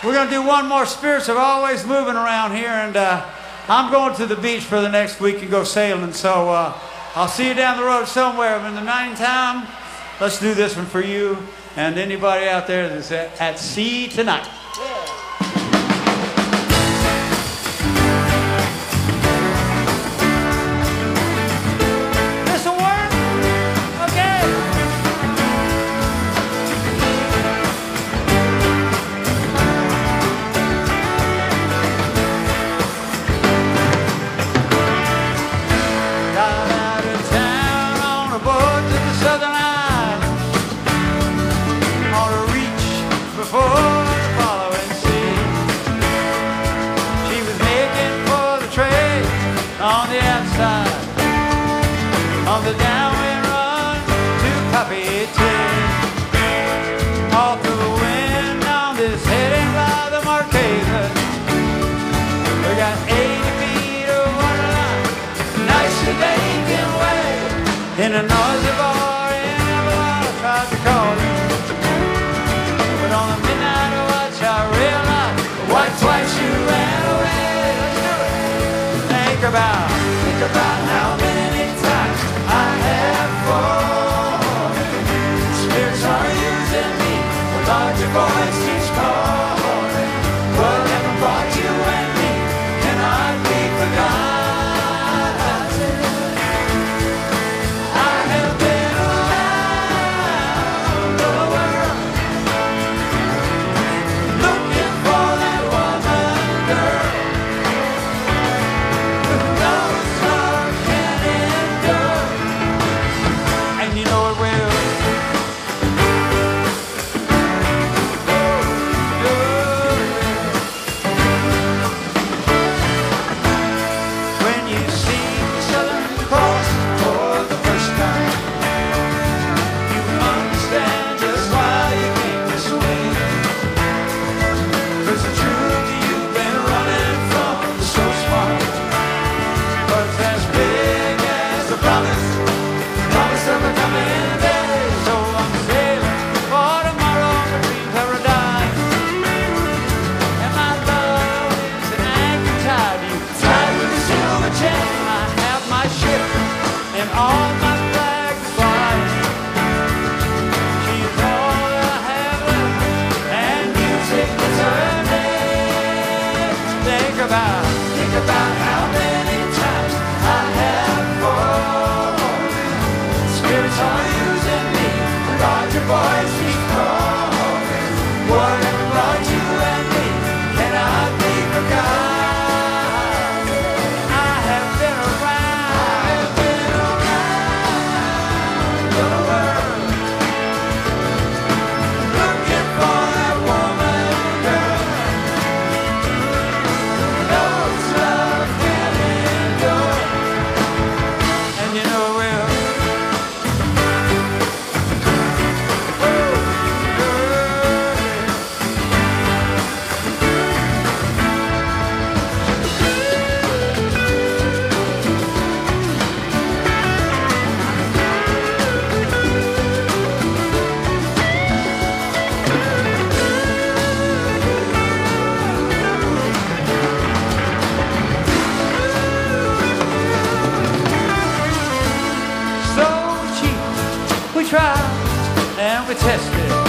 We're going to do one more. Spirits are always moving around here, and I'm going to the beach for the next week and go sailing, so I'll see you down the road somewhere. But in the meantime, let's do this one for you and anybody out there that's at sea tonight. On the outside, on the downwind run to Copy tea. All through the wind on this heading by the Marquesa. We got 80 feet of waterline, nice and baking way. In a noisy bar in Avalon, I tried to call you, but on the midnight watch I realized the white twice you ran away. Think about how many times I have fallen. Spirits are using me, the larger voice keeps calling. Whatever brought you and me cannot be forgotten. I have been around the world looking for that woman, girl. Think about how many times I have fallen. Spirits are using me, the larger voice keeps calling. Whatever brought you and me cannot be forgotten. I have been around the world looking for that woman, girl. We tried and we tested